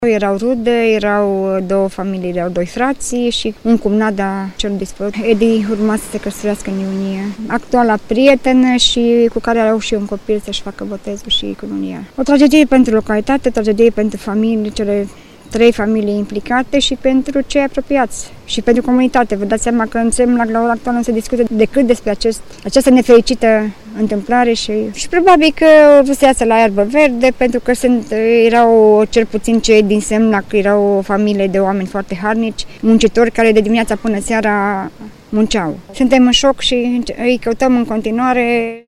Erau rude, erau două familii, erau doi frații și un cumnat de cel dispărut. Edi urma să se căsătorească în iunie. Actuala prietenă și cu care au și un copil să-și facă botezul și cununia. O tragedie pentru localitate, o tragedie pentru familii, cele 3 familii implicate și pentru cei apropiați și pentru comunitate. Vă dați seama că în Semlac la ora actuală nu se discută decât despre această nefericită întâmplare și probabil că o să iasă la iarbă verde, pentru că erau cel puțin cei din Semlac, erau o familie de oameni foarte harnici, muncitori care de dimineața până seara munceau. Suntem în șoc și îi căutăm în continuare.